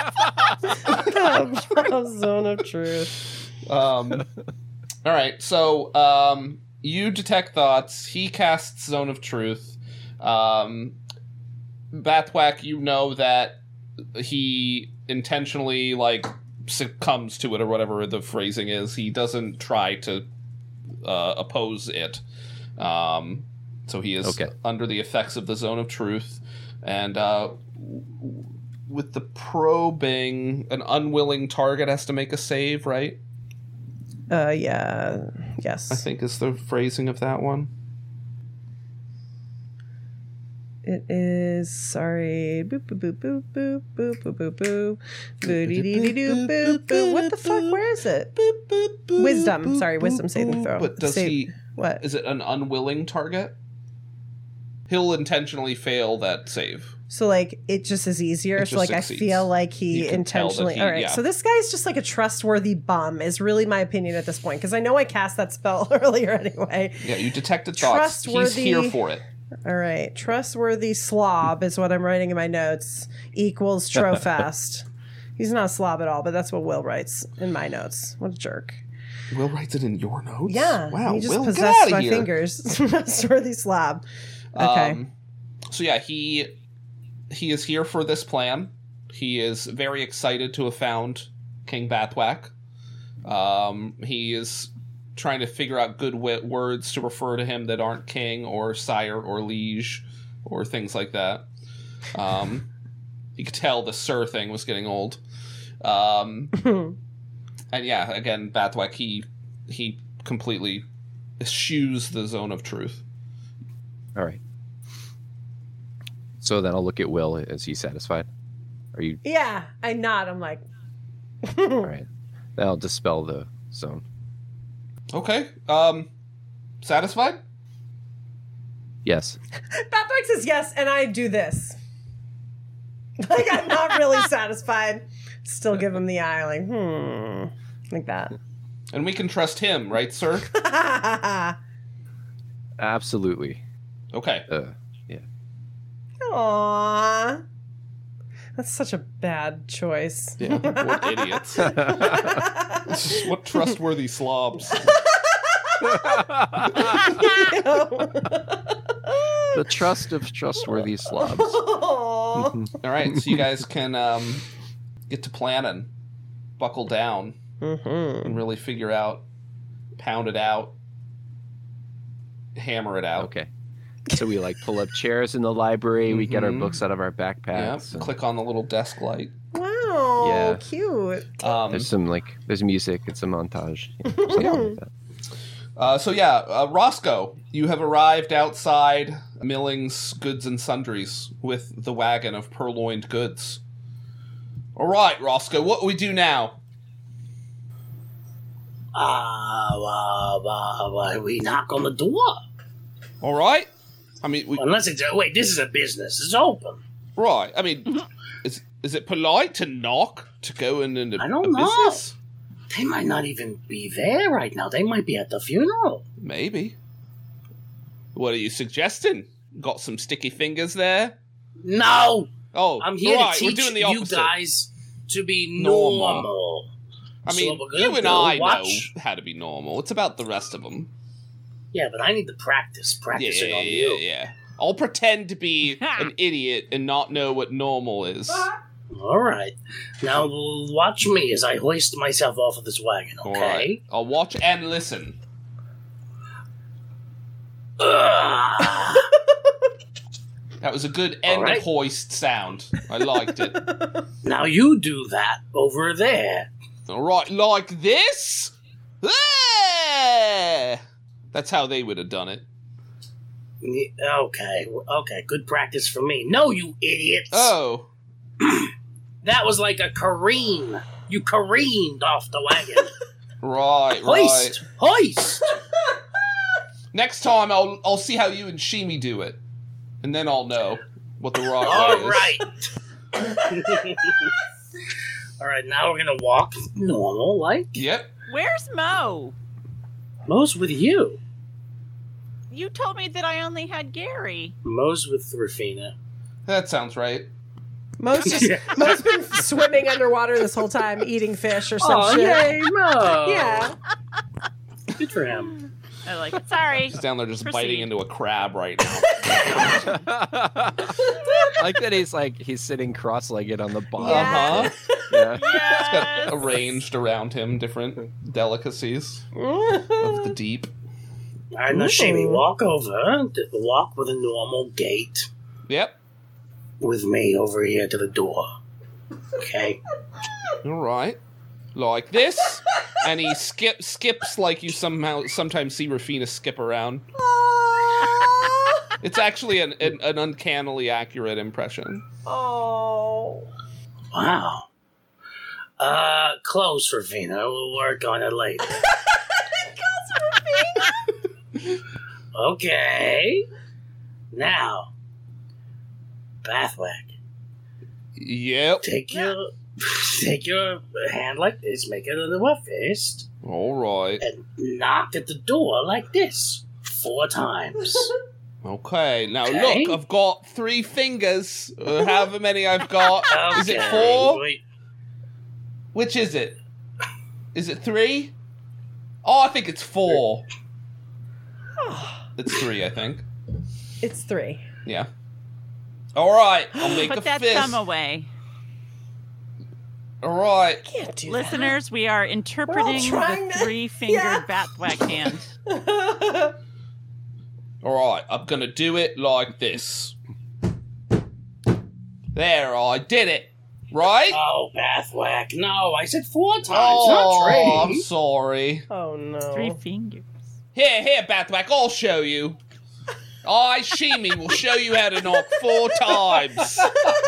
Zone of Truth. Um, all right, so um, you detect thoughts. He casts Zone of Truth. Um, Bathwack, you know that he intentionally like succumbs to it or whatever the phrasing is. He doesn't try to uh, oppose it. Um, so he is Okay. under the effects of the Zone of Truth, and uh, w- with the probing, an unwilling target has to make a save, right? Uh, yeah. Yes. I think is the phrasing of that one. It is, sorry. Boop, boop, boop, boop, boop, boop, boop, boop, boop. Boo-dee-dee-dee-doo, boop, boop. What the fuck? Where is it? Wisdom. Sorry, wisdom saving throw. But does Save- he? What? Is it an unwilling target? He'll intentionally fail that save. So like it just is easier. It So just like succeeds. I feel like You he can tell that intentionally. he- all right. yeah. So this guy's just like a trustworthy bum. Is really my opinion at this point because I know I cast that spell earlier anyway. Yeah, you detected thoughts. He's Trustworthy- here for it. All right. Trustworthy slob is what I'm writing in my notes. Equals Trofast. He's not a slob at all, but that's what Will writes in my notes. What a jerk. Will writes it in your notes? Yeah. Wow, He just Will, get possessed outta my here. fingers. Trustworthy slob. Okay. Um, so yeah, he he is here for this plan. He is very excited to have found King Bathwack. Um, he is trying to figure out good wit words to refer to him that aren't king or sire or liege or things like that. Um, you could tell the sir thing was getting old. Um, and yeah, again, Bathwack, he he completely eschews the zone of truth. All right. So then I'll look at Will. Is he satisfied? Are you Yeah. I nod. I'm like. all right? Then I'll dispel the zone. Okay. Um, satisfied? Yes. Bathwack says yes, and I do this. Like, I'm not really satisfied. Still give him the eye, like, hmm. Like that. And we can trust him, right, sir? Absolutely. Okay. Uh, yeah. Aww. That's such a bad choice. Yeah, what idiots. What trustworthy slobs. The trust of trustworthy slobs. Aw. All right, so you guys can um, get to planning, buckle down, Mhm. and really figure out, pound it out, hammer it out. Okay. So we like pull up chairs in the library. We get our Mhm. books out of our Yeah, backpacks. and click on the little desk light. Wow. Yeah. Cute. Um, There's some like there's music. It's a montage. You know, something like that. Uh, so yeah, uh, Roscoe, you have arrived outside Milling's Goods and Sundries with the wagon of purloined goods. All right, Roscoe, what we do now? Uh, uh, uh, uh, we knock on the door. All right. I mean, we, Unless it's, wait, this is a business. It's open. right. I mean, is is it polite to knock to go in and I don't a know. business? They might not even be there right now. They might be at the funeral. Maybe. What are you suggesting? Got some sticky fingers there? No! Oh, I'm here right, to we're teach doing the you opposite. guys to be Normal. normal. I So mean, what we're gonna you and do, I watch- know how to be normal. It's about the rest of them. Yeah, but I need to practice. Yeah, Practice it yeah, on yeah, you. yeah. I'll pretend to be an idiot and not know what normal is. All right. Now watch me as I hoist myself off of this wagon, All okay? right. I'll watch and listen. Ugh. That was a good end right. hoist sound. I liked it. Now you do that over there. All right, like this? Ah! That's how they would have done it. Ye- Okay, okay, good practice for me. No, you idiots! Oh. That was like a careen. You careened off the wagon. Right, right. Hoist! Hoist! Next time, I'll I'll see how you and Shimi do it, and then I'll know what the right All way is. right. All right, now we're gonna walk normal, like Yep. Where's Mo? Mo's with you. You told me that I only had Gary. Mo's with Rufina. That sounds right. Mo's just Mo's been swimming underwater this whole time, eating fish or some Oh, shit. yay, Mo! Yeah. Good for him. I like it. Sorry. He's down there just Proceed. biting into a crab right now. I like that he's like he's sitting cross-legged on the bottom. Uh huh. Yeah. It's got Yes. arranged around him different delicacies of the deep. All right, now Shami, walk over. D- Walk with a normal gait Yep. with me over here to the door. Okay? All right. Like this, and he skip skips like you somehow sometimes see Rafina skip around. It's actually an, an an uncannily accurate impression. Oh. Wow. Uh, close, Rufina. We'll work on it later. Okay. Now, Bathwack. Yep. Take your take your hand like this, make it into a fist, All right. and knock at the door like this four times. Okay. Now Okay. look, I've got three fingers. Uh, however many I've got. Is it Okay, four? wait. Which is it? Is it three? Oh, I think it's four. It's three, I think. It's three. Yeah. All right. I'll make Put a that fist. thumb away. All right. Can't do Listeners, we are interpreting trying the to- three-fingered yeah. Bathwack hand. that. All right. I'm going to do it like this. There, I did it. Right? Oh, Bathwack. No, I said four times, oh, not I'm three. sorry. Oh no. Three fingers. Here, here, Bathwack, I'll show you. I, Shimi, will show you how to knock four times.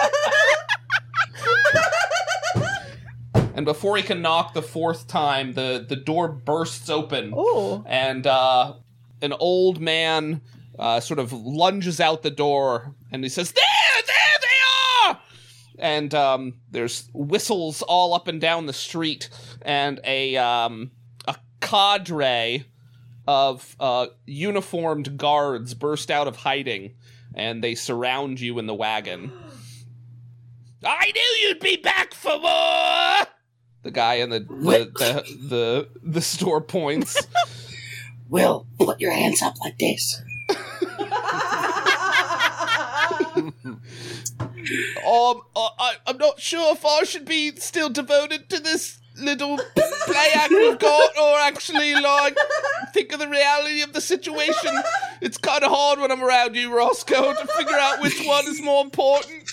And before he can knock the fourth time, the, the door bursts open. Ooh. And uh, an old man uh, sort of lunges out the door, and he says, There, there they are! And um, there's whistles all up and down the street, and a, um, a cadre of uh, uniformed guards burst out of hiding, and they surround you in the wagon. I knew you'd be back for more! The guy in the the the, the, the store points. Will, put your hands up like this. um, I, I'm not sure if I should be still devoted to this little play act we've got, or actually, like, think of the reality of the situation. It's kind of hard when I'm around you, Roscoe, to figure out which one is more important.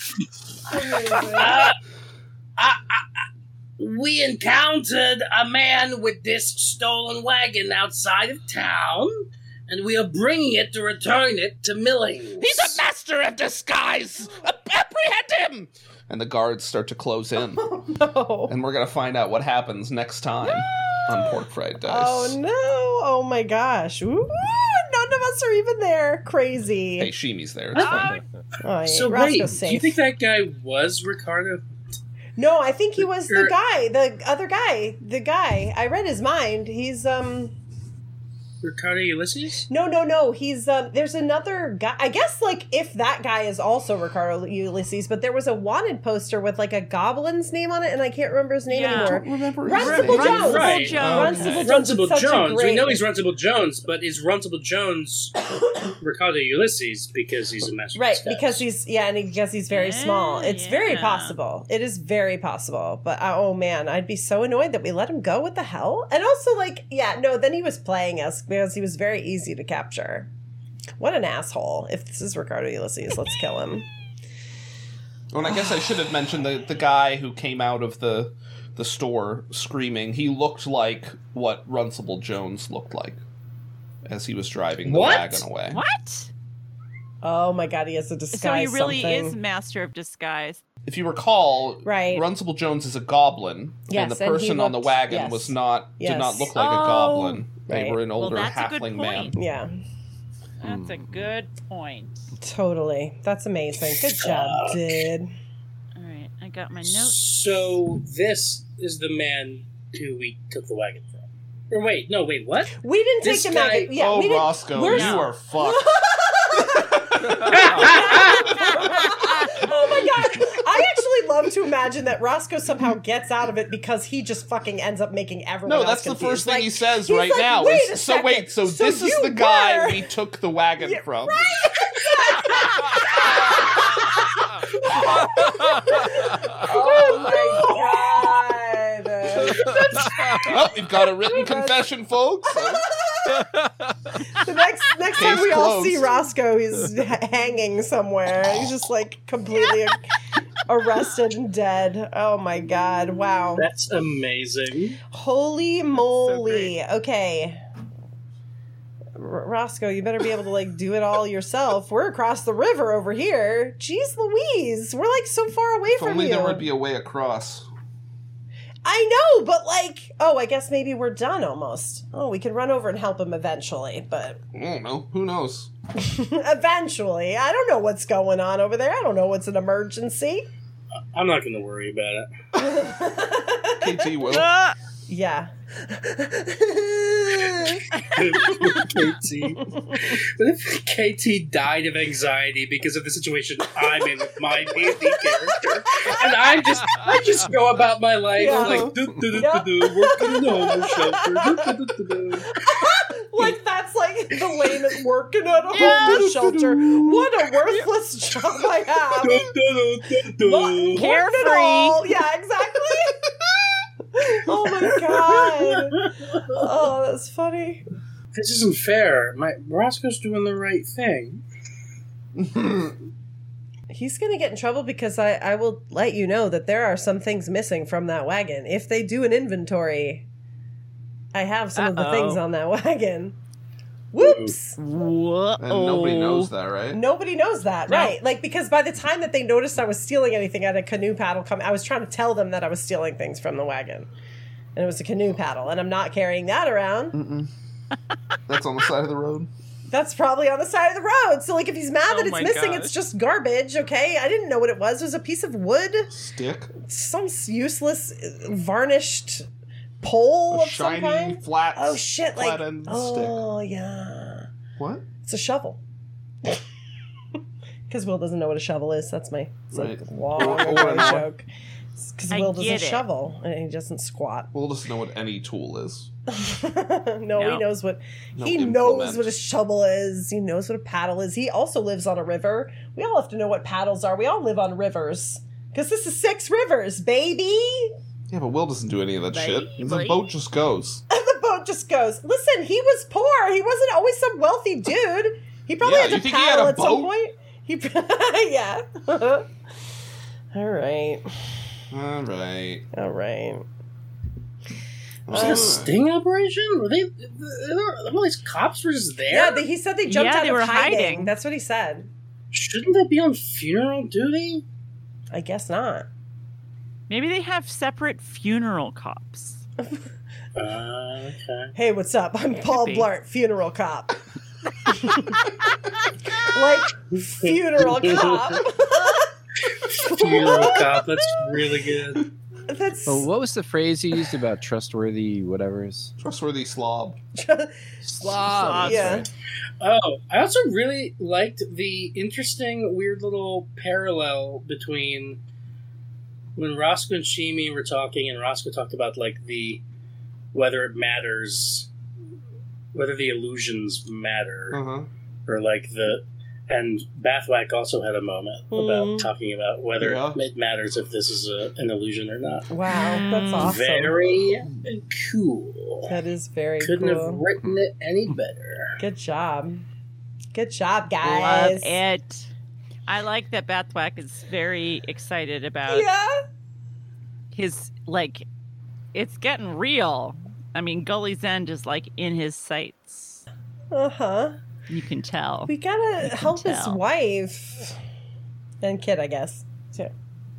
Uh, uh, uh, we encountered a man with this stolen wagon outside of town, and we are bringing it to return it to Millings. He's a master of disguise! Apprehend him! And the guards start to close in. No. And we're going to find out what happens next time on Pork Fried Dice. Oh no. Oh my gosh. Ooh, none of us are even there. Crazy. Hey, Shimi's there. It's fine. Oh, yeah. So Roscoe's wait, safe. do you think that guy was Ricardo? No, I think he was the You're- guy, the other guy, the guy. I read his mind. He's um Ricardo Ulysses? no, no, no. He's um there's another guy. I guess like if that guy is also Ricardo Ulysses, but there was a wanted poster with like a goblin's name on it, and I can't remember his name Yeah. anymore. Remember Runcible Right. Jones. Right. Jones. Runcible Okay. Jones. is Runcible such a Jones. We great- know he's Runcible Jones, but is Runcible Jones Ricardo Ulysses because he's a master? of Right, disguise? because he's yeah, and because he's very Yeah, small. It's very yeah. possible. It is very possible. But uh, oh man, I'd be so annoyed that we let him go. What the hell? And also, like, yeah, no. Then he was playing us because he was very easy to capture. What an asshole! If this is Ricardo Ulysses, let's kill him. Well, and I guess I should have mentioned the, the guy who came out of the the store screaming. He looked like what Runcible Jones looked like as he was driving the What? wagon away. What? Oh my god, he has a So disguise. he really something. is master of disguise. If you recall, Right. Runcible Jones is a goblin, Yes, and the and he person on the looked- wagon yes. was not Yes. did not look like a Oh, goblin. They right. were an Well, older that's a good halfling man. point. Yeah, That's a good point. totally. That's amazing. Good job, dude. All right, I got my notes. So this is the man who we took the wagon from. Or wait, no, wait, what? We didn't This take the guy- maggot. Yeah, oh, we didn't. Roscoe, we're- you are fucked. Oh my god! I actually love to imagine that Roscoe somehow gets out of it because he just fucking ends up making everyone No, else that's the confused. first thing Like, he says he's right like, now. Wait is, a so second. wait, so, So this is you the guy were- we took the wagon Yeah, from. Oh my god! Well, we've got a written confession, folks. The next next time Case we all see closed. Roscoe, he's h- hanging somewhere. He's just like completely arrested and dead. Oh my god! Wow! That's amazing. Holy moly! Okay. R- Roscoe, you better be able to like do it all yourself. We're across the river over here. Jeez Louise, we're like so far away If from only you. there would be a way across. I know, but like, oh, I guess maybe we're done almost. Oh, we can run over and help him eventually, but I don't know. Who knows? eventually. I don't know what's going on over there. I don't know what's an emergency. I'm not going to worry about it. K T will. Yeah. K T. What if K T died of anxiety because of the situation I'm in with my D and D character, and I just I just go about my life Yeah. like do do do do do working in the homeless shelter. Do, do, do, do, do. Like that's like the lamest working at a Yeah. homeless shelter. What a worthless job I have. Do, do, do, do, What- do. work it Carefree. all. Yeah, exactly. Oh my god. Oh, that's funny. This isn't fair. My Roscoe's doing the right thing. He's gonna get in trouble because I, I will let you know that there are some things missing from that wagon. If they do an inventory, I have some of the Uh-oh. things on that wagon. Whoops. Whoa. And nobody knows that, right? Nobody knows that, No. right? Like, because by the time that they noticed I was stealing anything, I had a canoe paddle come. I was trying to tell them that I was stealing things from the wagon. And it was a canoe paddle, and I'm not carrying that around. Mm-mm. That's on the side of the road. That's probably on the side of the road. So, like, if he's mad Oh that it's my missing, gosh. it's just garbage, okay? I didn't know what it was. It was a piece of wood, Stick. some useless, uh, varnished pole A of some shiny, kind. flat, Oh, shit, like, flat end stick. oh, yeah. What? It's a shovel. Because Will doesn't know what a shovel is. That's my it's Right. a long Or- or ago not. joke. Because I Will doesn't get it. shovel and he doesn't squat. We'll just know what any tool is. no, No. he knows what No he implement. knows what a shovel is. He knows what a paddle is. He also lives on a river. We all have to know what paddles are. We all live on rivers. Because this is six rivers, baby. Yeah, but Will doesn't do any of that Right, shit. The right. boat just goes. The boat just goes. Listen, he was poor. He wasn't always some wealthy dude. He probably Yeah, had to you think he had paddle a at some boat? point. He, yeah. All right. All right. All right. Was it a sting operation? Were they? All these cops were just there. Yeah, they, he said they jumped Yeah, out they of were hiding. hiding. That's what he said. Shouldn't they be on funeral duty? I guess not. Maybe they have separate funeral cops. Uh, okay. Hey, what's up? I'm Paul be. Blart, funeral cop. Like funeral cop. Funeral cop. That's really good. That's Oh, what was the phrase you used about trustworthy whatever's? Trustworthy slob. Slob. Yeah. Oh, I also really liked the interesting, weird little parallel between when Roscoe and Shimi were talking, and Roscoe talked about like the whether it matters, whether the illusions matter, Uh-huh. or like the. And Bathwack also had a moment about Mhm. talking about whether Yeah. it matters if this is a, an illusion or not. Wow, that's awesome. Very cool. That is very Couldn't cool. have written it any better. Good job. Good job, guys. Love it. I like that Bathwack is very excited about Yeah. his, like, it's getting real. I mean, Gully's End is, like, in his sights. Uh-huh. You can tell. We gotta can help his tell. wife. And kid, I guess. Too.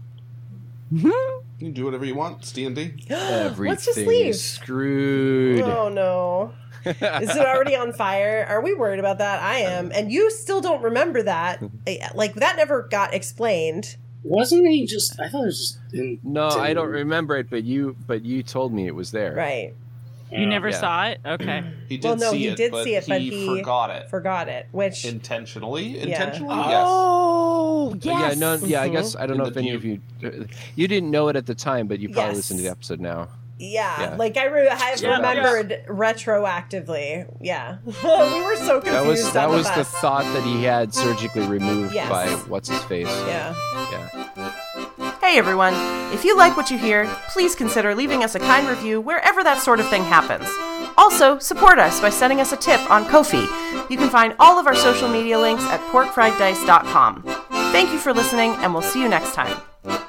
You can do whatever you want. It's D and D. Everything Let's just leave. is screwed. Oh no. Is it already on fire? Are we worried about that? I am. And you still don't remember that. Like, that never got explained. Wasn't he just? I thought it was just. In, No, I don't remember it, but you but you told me it was there. Right. You never Yeah. saw it? Okay. He did Well, no, see he it, did but see it, but he, he forgot it. Forgot it, which... Intentionally? Yeah. Intentionally, Oh, But yeah, no, yeah. I Mhm. guess I don't In know the if any view. of you you didn't know it at the time, but you probably Yes. listened to the episode now. Yeah, Yeah. like I, re- I have Yeah. remembered retroactively. Yeah. We were so confused. That was that on was the bus. thought that he had surgically removed Yes. by what's his face. Yeah. Yeah. Hey everyone, if you like what you hear, please consider leaving us a kind review wherever that sort of thing happens. Also, support us by sending us a tip on Ko-fi. You can find all of our social media links at pork fried dice dot com. Thank you for listening, and we'll see you next time.